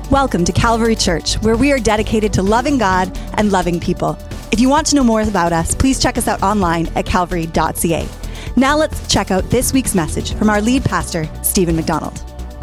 Welcome to Calvary Church, where we are dedicated to loving God and loving people. If you want to know more about us, please check us out online at calvary.ca. Now let's check out this week's message from our lead pastor, Stephen McDonald.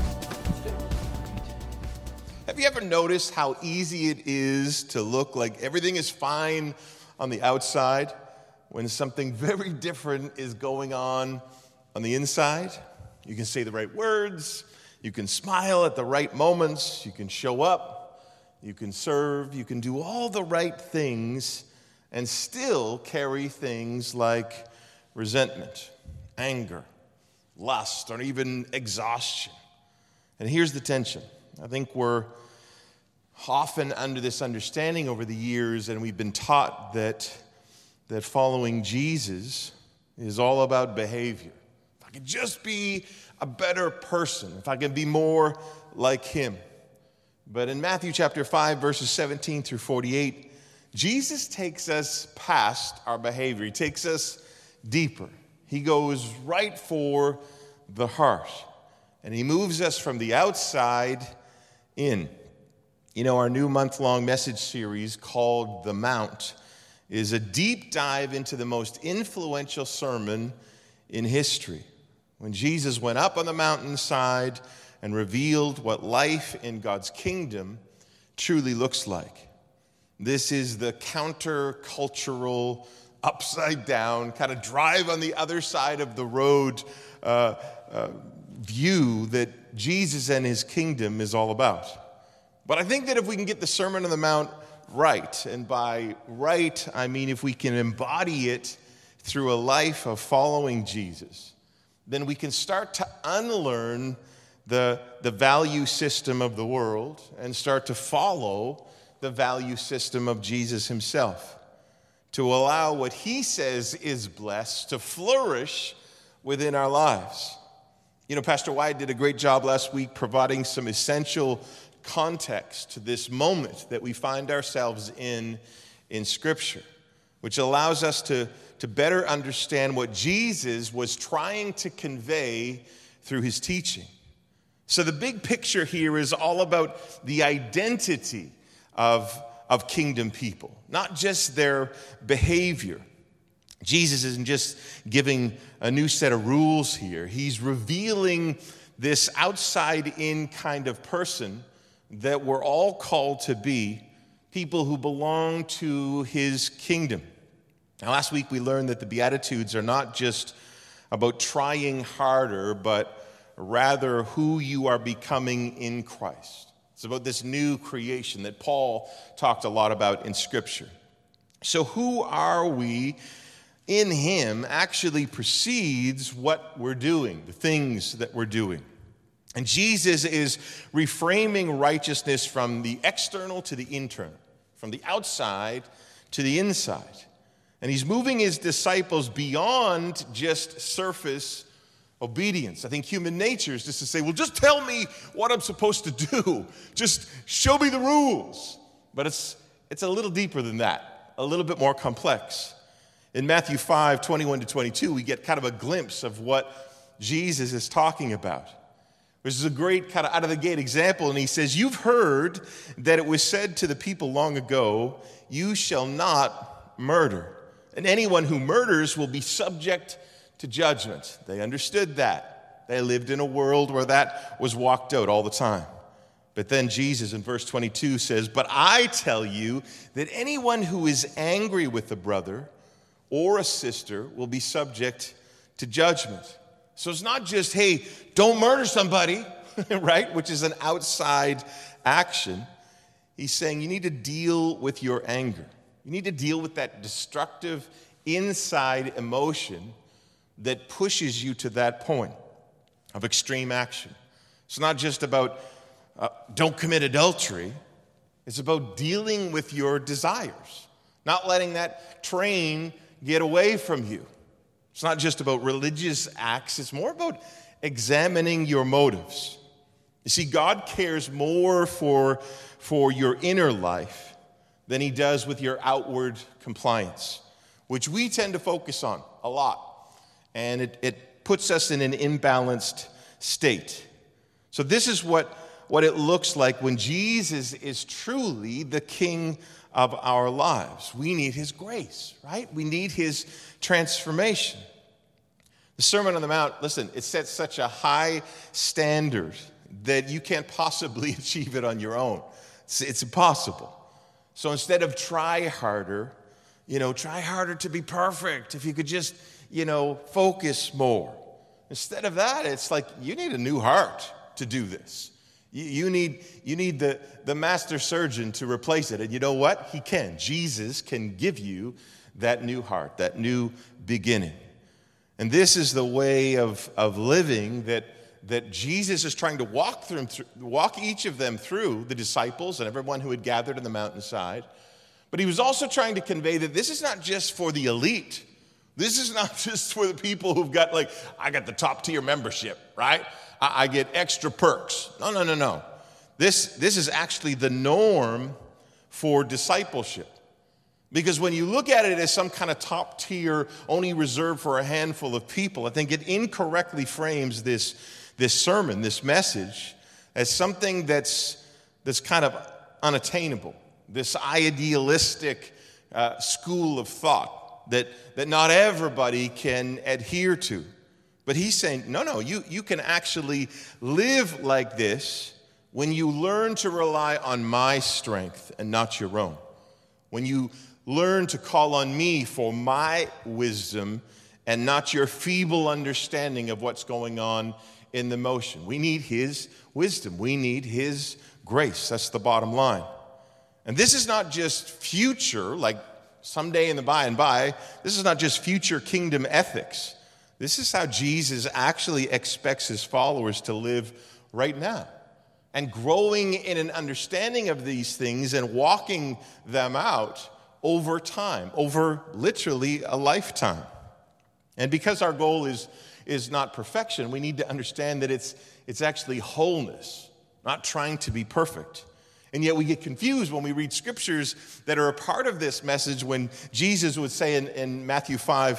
Have you ever noticed how easy it is to look like everything is fine on the outside when something very different is going on the inside? You can say the right words, you can smile at the right moments, you can show up, you can serve, you can do all the right things and still carry things like resentment, anger, lust, or even exhaustion. And here's the tension. I think we're often under this understanding over the years, and we've been taught that following Jesus is all about behavior. If I could just be a better person, if I can be more like him. But in Matthew chapter 5, verses 17 through 48, Jesus takes us past our behavior. He takes us deeper. He goes right for the heart. And he moves us from the outside in. You know, our new month-long message series called The Mount is a deep dive into the most influential sermon in history. When Jesus went up on the mountainside and revealed what life in God's kingdom truly looks like. This is the counter-cultural, upside-down, kind of drive on the other side of the road view that Jesus and his kingdom is all about. But I think that if we can get the Sermon on the Mount right, and by right, I mean if we can embody it through a life of following Jesus, then we can start to unlearn the value system of the world and start to follow the value system of Jesus himself, to allow what he says is blessed to flourish within our lives. You know, Pastor Wyatt did a great job last week providing some essential context to this moment that we find ourselves in Scripture, which allows us to better understand what Jesus was trying to convey through his teaching. So the big picture here is all about the identity of kingdom people, not just their behavior. Jesus isn't just giving a new set of rules here. He's revealing this outside-in kind of person that we're all called to be, people who belong to his kingdom. Now, last week we learned that the Beatitudes are not just about trying harder, but rather who you are becoming in Christ. It's about this new creation that Paul talked a lot about in Scripture. So who are we in him actually precedes what we're doing, the things that we're doing. And Jesus is reframing righteousness from the external to the internal, from the outside to the inside. And he's moving his disciples beyond just surface obedience. I think human nature is just to say, well, just tell me what I'm supposed to do. Just show me the rules. But it's a little deeper than that, a little bit more complex. In Matthew 5, 21 to 22, we get kind of a glimpse of what Jesus is talking about. This is a great kind of out-of-the-gate example, and he says, you've heard that it was said to the people long ago, you shall not murder. And anyone who murders will be subject to judgment. They understood that. They lived in a world where that was walked out all the time. But then Jesus in verse 22 says, but I tell you that anyone who is angry with a brother or a sister will be subject to judgment. So it's not just, hey, don't murder somebody, right? Which is an outside action. He's saying you need to deal with your anger. You need to deal with that destructive inside emotion that pushes you to that point of extreme action. It's not just about don't commit adultery. It's about dealing with your desires, not letting that train get away from you. It's not just about religious acts. It's more about examining your motives. You see, God cares more for your inner life than he does with your outward compliance, which we tend to focus on a lot. And it puts us in an imbalanced state. So this is what what it looks like when Jesus is truly the King of our lives. We need his grace, right? We need his transformation. The Sermon on the Mount, listen, it sets such a high standard that you can't possibly achieve it on your own. It's impossible. So instead of try harder to be perfect. If you could just, focus more. Instead of that, it's like you need a new heart to do this. You need the master surgeon to replace it. And you know what? He can. Jesus can give you that new heart, that new beginning. And this is the way of living that Jesus is trying to walk each of them through, the disciples and everyone who had gathered on the mountainside. But he was also trying to convey that this is not just for the elite. This is not just for the people who've got I got the top tier membership, right? I get extra perks. No. This is actually the norm for discipleship. Because when you look at it as some kind of top tier, only reserved for a handful of people, I think it incorrectly frames this sermon, this message, as something that's kind of unattainable. This idealistic school of thought that not everybody can adhere to. But he's saying, no, you can actually live like this when you learn to rely on my strength and not your own. When you learn to call on me for my wisdom and not your feeble understanding of what's going on in the motion. We need his wisdom. We need his grace. That's the bottom line. And this is not just future, like someday in the by and by. This is not just future kingdom ethics. This is how Jesus actually expects his followers to live right now. And growing in an understanding of these things and walking them out over time, over literally a lifetime. And because our goal is not perfection, we need to understand that it's actually wholeness, not trying to be perfect. And yet we get confused when we read scriptures that are a part of this message when Jesus would say in Matthew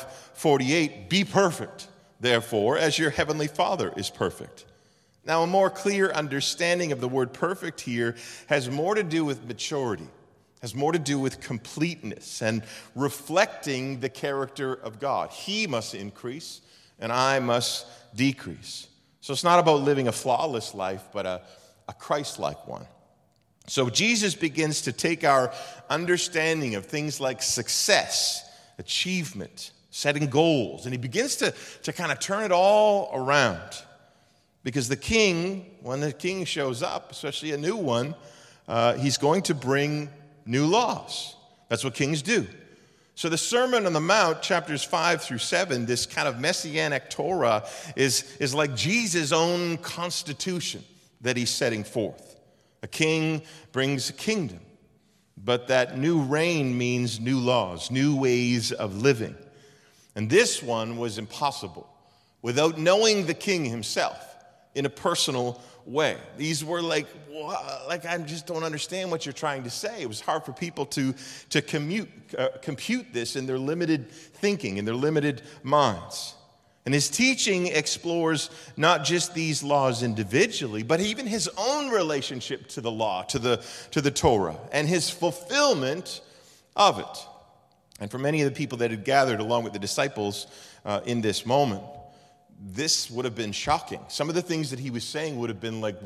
5:48, "Be perfect, therefore, as your heavenly Father is perfect." Now, a more clear understanding of the word perfect here has more to do with maturity, has more to do with completeness and reflecting the character of God. He must increase and I must decrease. So it's not about living a flawless life, but a Christ-like one. So Jesus begins to take our understanding of things like success, achievement, setting goals, and he begins to kind of turn it all around. Because the king, when the king shows up, especially a new one, he's going to bring new laws. That's what kings do. So the Sermon on the Mount, chapters 5 through 7, this kind of messianic Torah is like Jesus' own constitution that he's setting forth. A king brings a kingdom, but that new reign means new laws, new ways of living. And this one was impossible without knowing the king himself in a personal way. These were like I just don't understand what you're trying to say. It was hard for people to compute this in their limited thinking, in their limited minds. And his teaching explores not just these laws individually, but even his own relationship to the law, to the Torah, and his fulfillment of it. And for many of the people that had gathered along with the disciples in this moment, this would have been shocking. Some of the things that he was saying would have been like,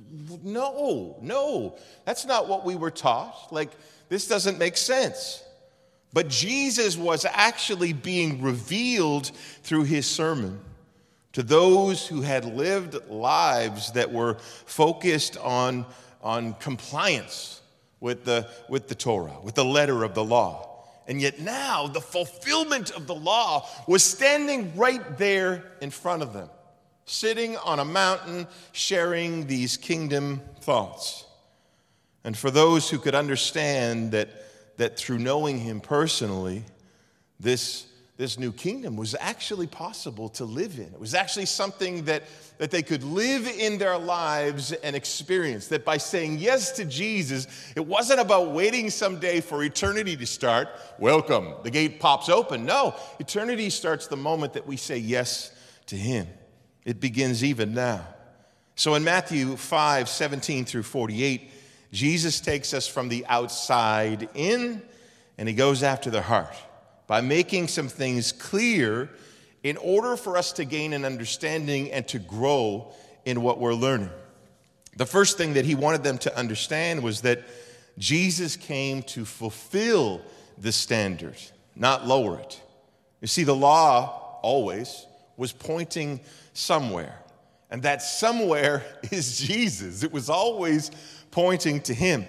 no, that's not what we were taught. Like, this doesn't make sense. But Jesus was actually being revealed through his sermon to those who had lived lives that were focused on compliance with the Torah, with the letter of the law. And yet now the fulfillment of the law was standing right there in front of them, sitting on a mountain, sharing these kingdom thoughts. And for those who could understand that through knowing him personally, this new kingdom was actually possible to live in. It was actually something that they could live in their lives and experience. That by saying yes to Jesus, it wasn't about waiting someday for eternity to start. Welcome, the gate pops open. No, eternity starts the moment that we say yes to him. It begins even now. So in Matthew 5:17 through 48, Jesus takes us from the outside in, and he goes after the heart by making some things clear in order for us to gain an understanding and to grow in what we're learning. The first thing that he wanted them to understand was that Jesus came to fulfill the standard, not lower it. You see, the law always was pointing somewhere, and that somewhere is Jesus. It was always pointing to him.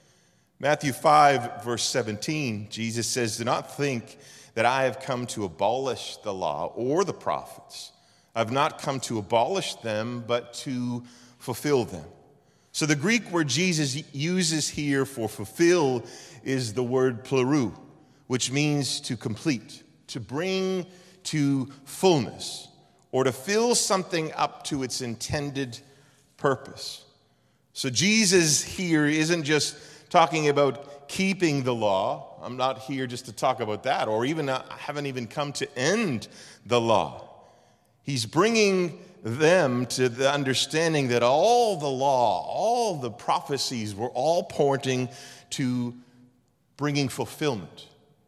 Matthew 5, verse 17, Jesus says, "Do not think that I have come to abolish the law or the prophets. I've not come to abolish them, but to fulfill them." So the Greek word Jesus uses here for fulfill is the word plerou, which means to complete, to bring to fullness, or to fill something up to its intended purpose. So Jesus here isn't just talking about keeping the law. I'm not here just to talk about that, or even I haven't even come to end the law. He's bringing them to the understanding that all the law, all the prophecies were all pointing to bringing fulfillment.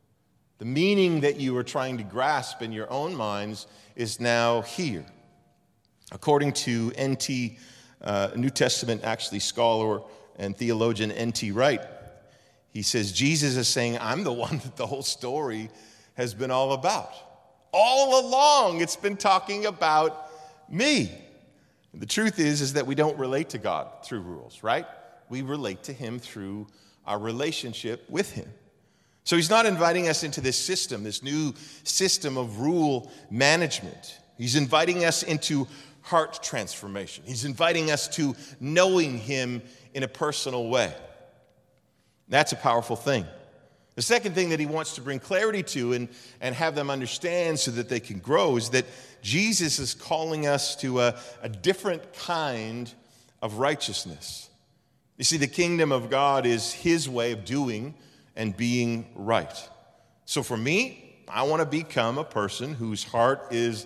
The meaning that you were trying to grasp in your own minds is now here. According to N.T. New Testament scholar and theologian N.T. Wright, he says, Jesus is saying, I'm the one that the whole story has been all about. All along, it's been talking about me. The truth is that we don't relate to God through rules, right? We relate to him through our relationship with him. So he's not inviting us into this system, this new system of rule management. He's inviting us into heart transformation. He's inviting us to knowing him in a personal way. That's a powerful thing. The second thing that he wants to bring clarity to and have them understand so that they can grow is that Jesus is calling us to a different kind of righteousness. You see, the kingdom of God is his way of doing and being right. So for me, I want to become a person whose heart is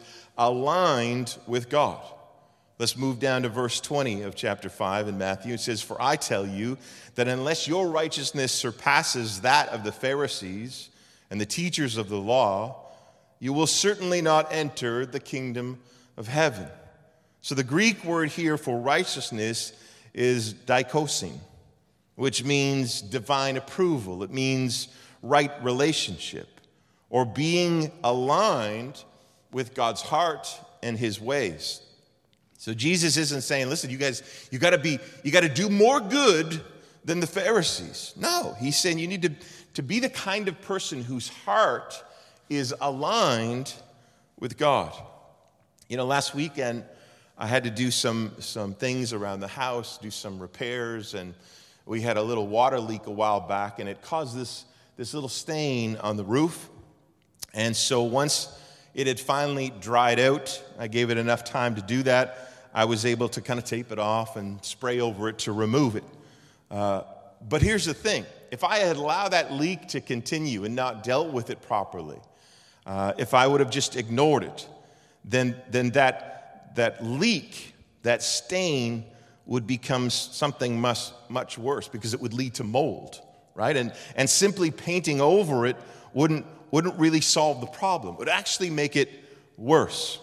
aligned with God. Let's move down to verse 20 of chapter 5 in Matthew. It says, "For I tell you that unless your righteousness surpasses that of the Pharisees and the teachers of the law, you will certainly not enter the kingdom of heaven." So the Greek word here for righteousness is dikosin, which means divine approval. It means right relationship or being aligned with God's heart and his ways. So Jesus isn't saying, listen, you guys, you got to do more good than the Pharisees. No, he's saying you need to be the kind of person whose heart is aligned with God. You know, last weekend I had to do some things around the house, do some repairs, and we had a little water leak a while back, and it caused this little stain on the roof. And so once it had finally dried out, I gave it enough time to do that. I was able to kind of tape it off and spray over it to remove it. But here's the thing. If I had allowed that leak to continue and not dealt with it properly, if I would have just ignored it, then that leak, that stain, would become something much worse because it would lead to mold, right? And simply painting over it wouldn't really solve the problem. It would actually make it worse.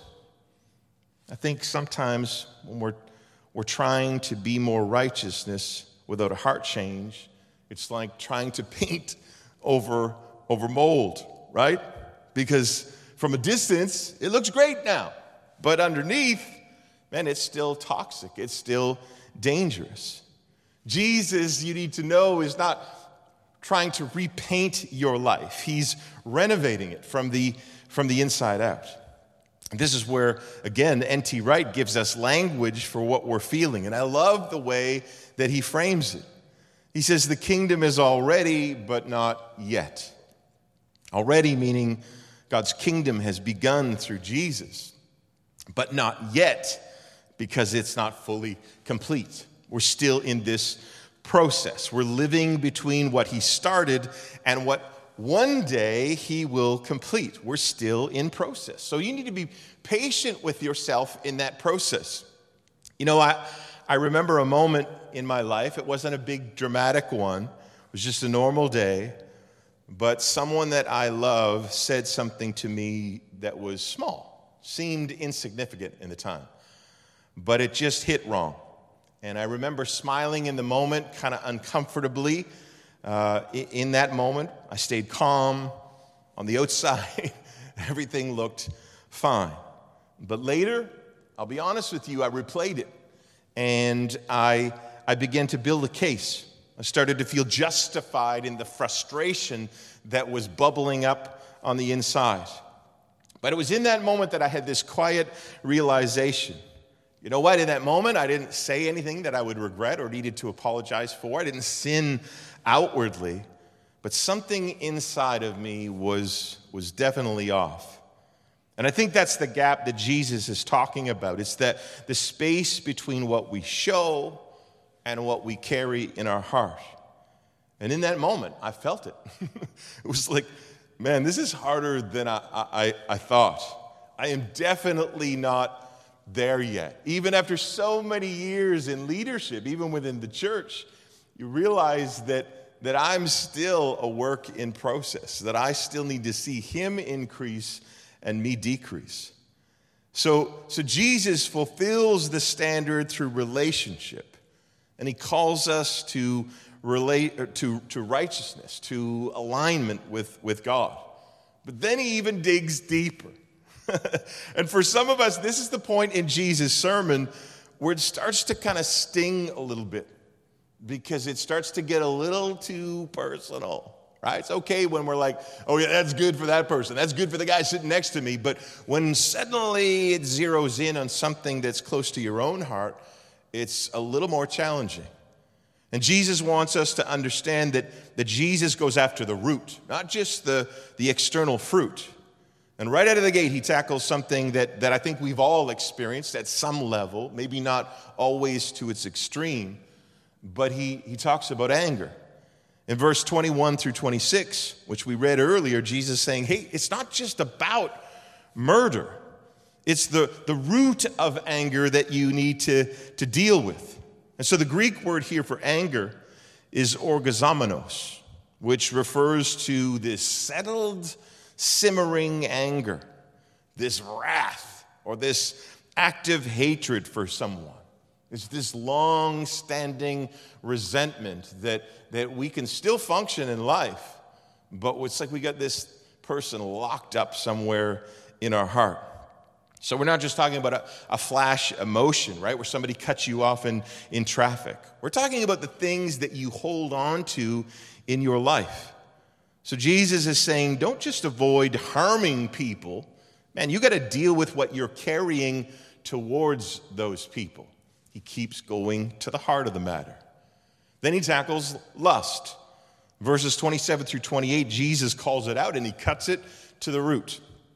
I think sometimes when we're trying to be more righteousness without a heart change, it's like trying to paint over mold, right? Because from a distance, it looks great now. But underneath, man, it's still toxic. It's still dangerous. Jesus, you need to know, is not trying to repaint your life. He's renovating it from the inside out. And this is where, again, N.T. Wright gives us language for what we're feeling. And I love the way that he frames it. He says, the kingdom is already, but not yet. Already meaning God's kingdom has begun through Jesus, but not yet because it's not fully complete. We're still in this process. We're living between what he started and what one day he will complete. We're still in process. So you need to be patient with yourself in that process. You know, I remember a moment in my life. It wasn't a big dramatic one. It was just a normal day. But someone that I love said something to me that was small, seemed insignificant in the time. But it just hit wrong. And I remember smiling in the moment, kind of uncomfortably. In that moment, I stayed calm. On the outside, everything looked fine. But later, I'll be honest with you, I replayed it. And I began to build a case. I started to feel justified in the frustration that was bubbling up on the inside. But it was in that moment that I had this quiet realization. You know what? In that moment, I didn't say anything that I would regret or needed to apologize for. I didn't sin outwardly, but something inside of me was definitely off. And I think that's the gap that Jesus is talking about. It's that the space between what we show and what we carry in our heart. And in that moment, I felt it. It was like, man, this is harder than I thought. I am definitely not there yet. Even after so many years in leadership, even within the church, you realize that I'm still a work in process, that I still need to see him increase and me decrease. So Jesus fulfills the standard through relationship, and he calls us to relate to righteousness, to alignment with God. But then he even digs deeper. And for some of us, this is the point in Jesus' sermon where it starts to kind of sting a little bit, because it starts to get a little too personal, right? It's okay when we're like, oh yeah, that's good for that person. That's good for the guy sitting next to me. But when suddenly it zeroes in on something that's close to your own heart, it's a little more challenging. And Jesus wants us to understand that Jesus goes after the root, not just the external fruit. And right out of the gate, he tackles something that I think we've all experienced at some level, maybe not always to its extreme, but he talks about anger. In verse 21 through 26, which we read earlier, Jesus is saying, hey, it's not just about murder. It's the root of anger that you need to deal with. And so the Greek word here for anger is orgazamenos, which refers to this settled, simmering anger, this wrath, or this active hatred for someone. It's this long-standing resentment that we can still function in life, but it's like we got this person locked up somewhere in our heart. So we're not just talking about a flash emotion, right, where somebody cuts you off in traffic. We're talking about the things that you hold on to in your life. So Jesus is saying, don't just avoid harming people. Man, you got to deal with what you're carrying towards those people. He keeps going to the heart of the matter. Then he tackles lust. Verses 27 through 28, Jesus calls it out and he cuts it to the root.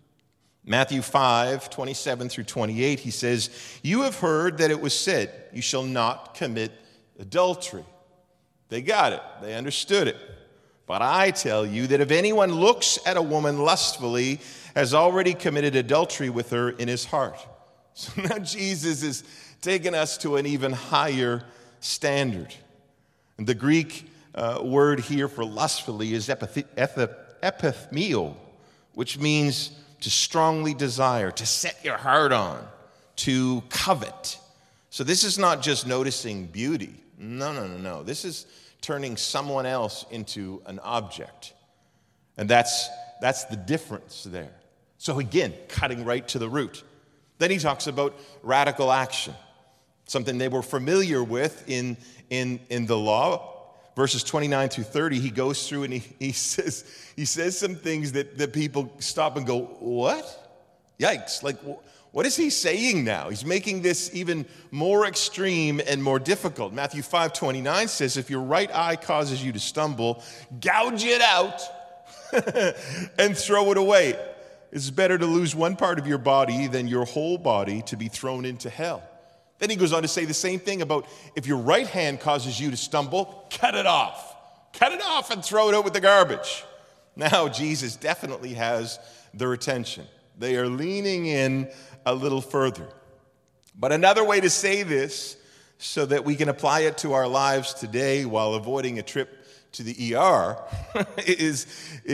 Matthew 5, 27 through 28, he says, you have heard that it was said, you shall not commit adultery. They got it. They understood it. But I tell you that if anyone looks at a woman lustfully, has already committed adultery with her in his heart. So now Jesus is taking us to an even higher standard. And the Greek word here for lustfully is epithmio, which means to strongly desire, to set your heart on, to covet. So this is not just noticing beauty. No. This is turning someone else into an object. And that's the difference there. So again, cutting right to the root. Then he talks about radical action, something they were familiar with in the law. Verses 29 through 30, he goes through and he says some things that people stop and go, what? Yikes. Like, what is he saying now? He's making this even more extreme and more difficult. Matthew 5:29 says, if your right eye causes you to stumble, gouge it out and throw it away. It's better to lose one part of your body than your whole body to be thrown into hell. Then he goes on to say the same thing about if your right hand causes you to stumble, cut it off. Cut it off and throw it out with the garbage. Now, Jesus definitely has their attention. They are leaning in a little further. But another way to say this so that we can apply it to our lives today while avoiding a trip to the ER is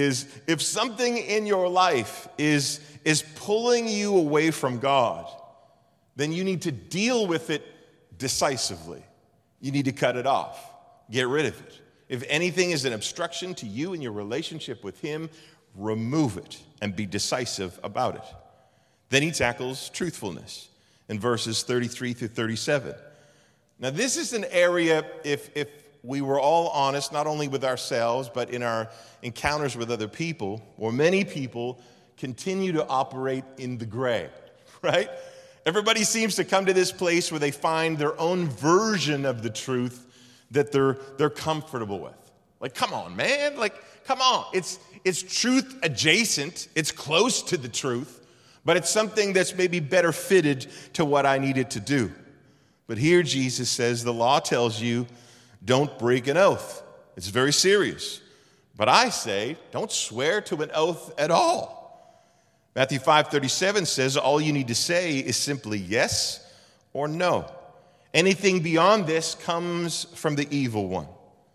if something in your life is pulling you away from God, then you need to deal with it decisively. You need to cut it off. Get rid of it. If anything is an obstruction to you and your relationship with Him, remove it and be decisive about it. Then he tackles truthfulness in verses 33 through 37. Now, this is an area, if we were all honest, not only with ourselves, but in our encounters with other people, where many people continue to operate in the gray, right? Everybody seems to come to this place where they find their own version of the truth that they're comfortable with. Like, come on, man. Like, come on. It's truth adjacent. It's close to the truth, but it's something that's maybe better fitted to what I needed to do. But here Jesus says the law tells you don't break an oath. It's very serious. But I say don't swear to an oath at all. Matthew 5:37 says all you need to say is simply yes or no. Anything beyond this comes from the evil one.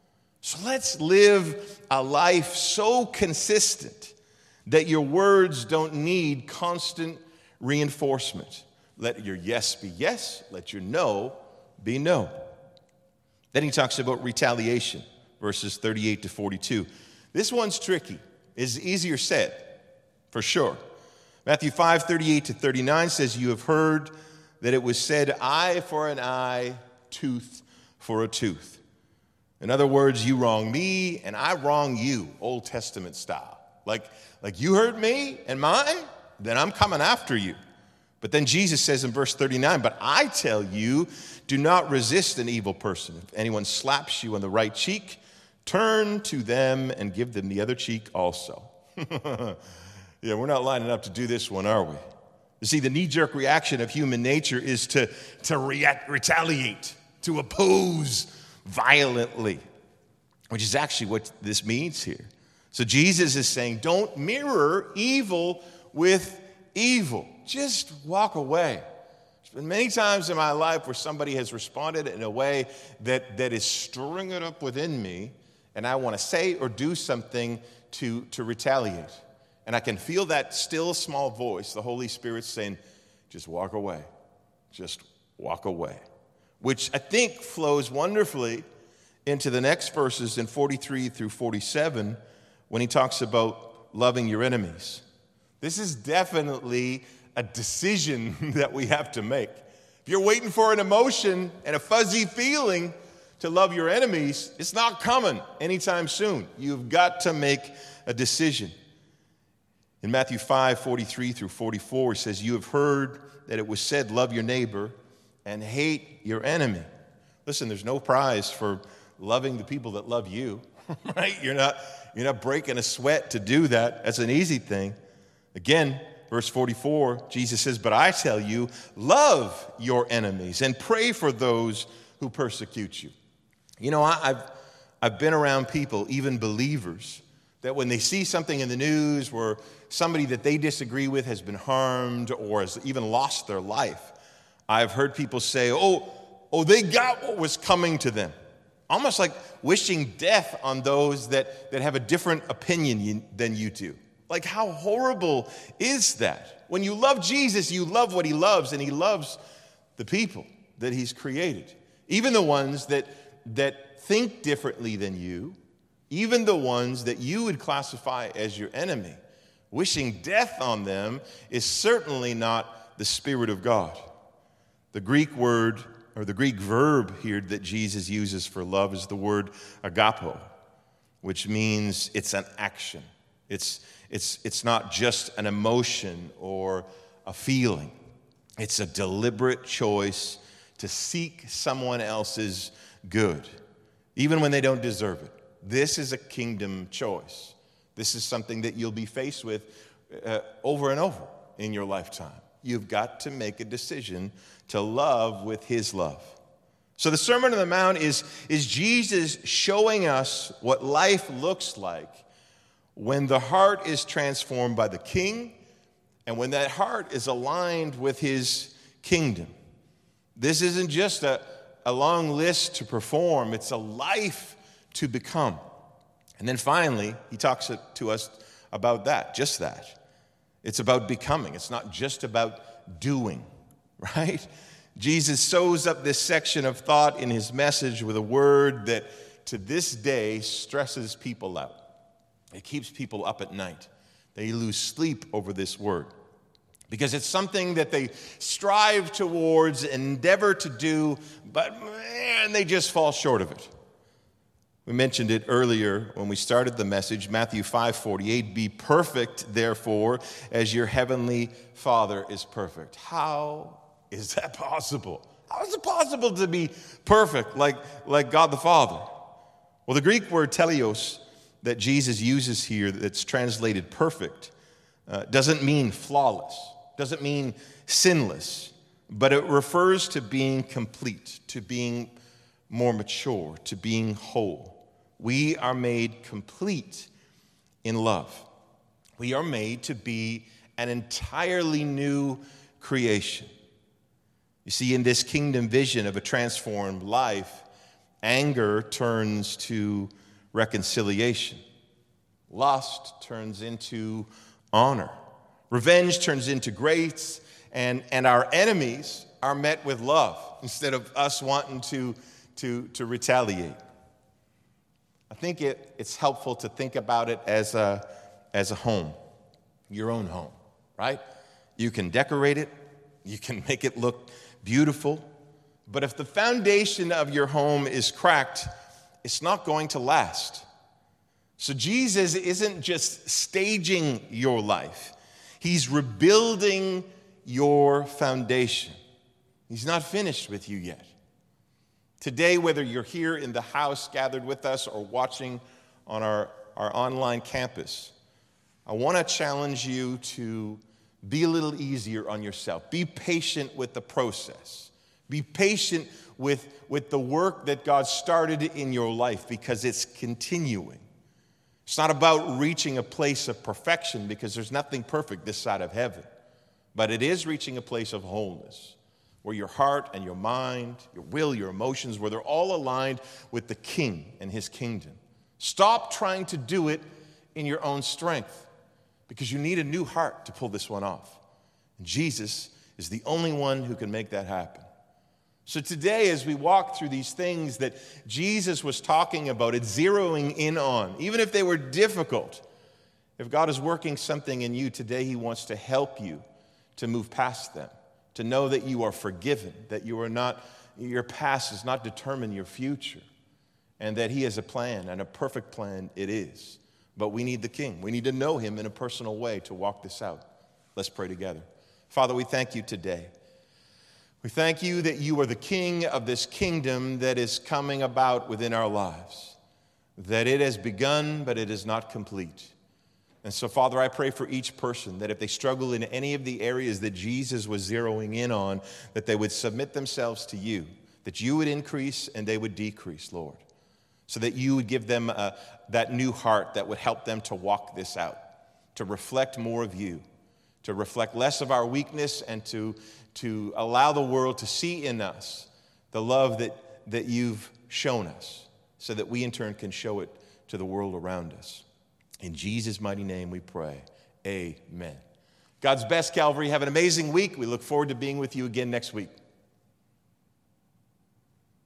So let's live a life so consistent that your words don't need constant reinforcement. Let your yes be yes, let your no be no. Then he talks about retaliation, verses 38 to 42. This one's tricky. It's easier said, for sure. Matthew 5:38 to 39 says, you have heard that it was said, eye for an eye, tooth for a tooth. In other words, you wrong me and I wrong you, Old Testament style. Like you hurt me and mine, then I'm coming after you. But then Jesus says in verse 39, but I tell you, do not resist an evil person. If anyone slaps you on the right cheek, turn to them and give them the other cheek also. Yeah, we're not lining up to do this one, are we? You see, the knee-jerk reaction of human nature is to retaliate, to oppose violently, which is actually what this means here. So Jesus is saying, don't mirror evil with evil. Just walk away. There's been many times in my life where somebody has responded in a way that is stirring it up within me, and I want to say or do something to retaliate. And I can feel that still small voice, the Holy Spirit saying, just walk away. Just walk away. Which I think flows wonderfully into the next verses in 43 through 47 when he talks about loving your enemies. This is definitely a decision that we have to make. If you're waiting for an emotion and a fuzzy feeling to love your enemies, it's not coming anytime soon. You've got to make a decision. In Matthew 5:43 through 44, it says, you have heard that it was said, love your neighbor and hate your enemy. Listen, there's no prize for loving the people that love you, right? You're not breaking a sweat to do that. That's an easy thing. Again, verse 44, Jesus says, but I tell you, love your enemies and pray for those who persecute you. You know, I've been around people, even believers, that when they see something in the news where somebody that they disagree with has been harmed or has even lost their life, I've heard people say, oh, they got what was coming to them. Almost like wishing death on those that have a different opinion than you do. Like, how horrible is that? When you love Jesus, you love what he loves, and he loves the people that he's created. Even the ones that think differently than you, even the ones that you would classify as your enemy. Wishing death on them is certainly not the Spirit of God. The Greek word, or the Greek verb here that Jesus uses for love is the word agapo, which means it's an action. It's not just an emotion or a feeling. It's a deliberate choice to seek someone else's good, even when they don't deserve it. This is a kingdom choice. This is something that you'll be faced with over and over in your lifetime. You've got to make a decision to love with his love. So the Sermon on the Mount is Jesus showing us what life looks like when the heart is transformed by the King and when that heart is aligned with his kingdom. This isn't just a long list to perform, it's a life to become. And then finally, he talks to us about that, just that. It's about becoming. It's not just about doing, right? Jesus sews up this section of thought in his message with a word that to this day stresses people out. It keeps people up at night. They lose sleep over this word because it's something that they strive towards, endeavor to do, but man, they just fall short of it. We mentioned it earlier when we started the message, Matthew 5:48, be perfect, therefore, as your heavenly Father is perfect. How is that possible? How is it possible to be perfect like God the Father? Well, the Greek word teleos that Jesus uses here that's translated perfect doesn't mean flawless, doesn't mean sinless, but it refers to being complete, to being more mature, to being whole. We are made complete in love. We are made to be an entirely new creation. You see, in this kingdom vision of a transformed life, anger turns to reconciliation. Lust turns into honor. Revenge turns into grace, and our enemies are met with love instead of us wanting to retaliate. I think it's helpful to think about it as a home, your own home, right? You can decorate it, you can make it look beautiful, but if the foundation of your home is cracked, it's not going to last. So Jesus isn't just staging your life. He's rebuilding your foundation. He's not finished with you yet. Today, whether you're here in the house gathered with us or watching on our online campus, I want to challenge you to be a little easier on yourself. Be patient with the process. Be patient with the work that God started in your life because it's continuing. It's not about reaching a place of perfection because there's nothing perfect this side of heaven, but it is reaching a place of wholeness where your heart and your mind, your will, your emotions, where they're all aligned with the King and his kingdom. Stop trying to do it in your own strength because you need a new heart to pull this one off. And Jesus is the only one who can make that happen. So today, as we walk through these things that Jesus was talking about, it's zeroing in on, even if they were difficult. If God is working something in you today, he wants to help you to move past them, to know that you are forgiven, that you are not, your past does not determine your future, and that he has a plan, and a perfect plan it is. But we need the King. We need to know him in a personal way to walk this out. Let's pray together. Father, we thank you today. We thank you that you are the King of this kingdom that is coming about within our lives, that it has begun, but it is not complete. And so, Father, I pray for each person that if they struggle in any of the areas that Jesus was zeroing in on, that they would submit themselves to you, that you would increase and they would decrease, Lord, so that you would give them that new heart that would help them to walk this out, to reflect more of you, to reflect less of our weakness, and to allow the world to see in us the love that you've shown us, so that we in turn can show it to the world around us. In Jesus' mighty name we pray. Amen. God's best, Calvary. Have an amazing week. We look forward to being with you again next week.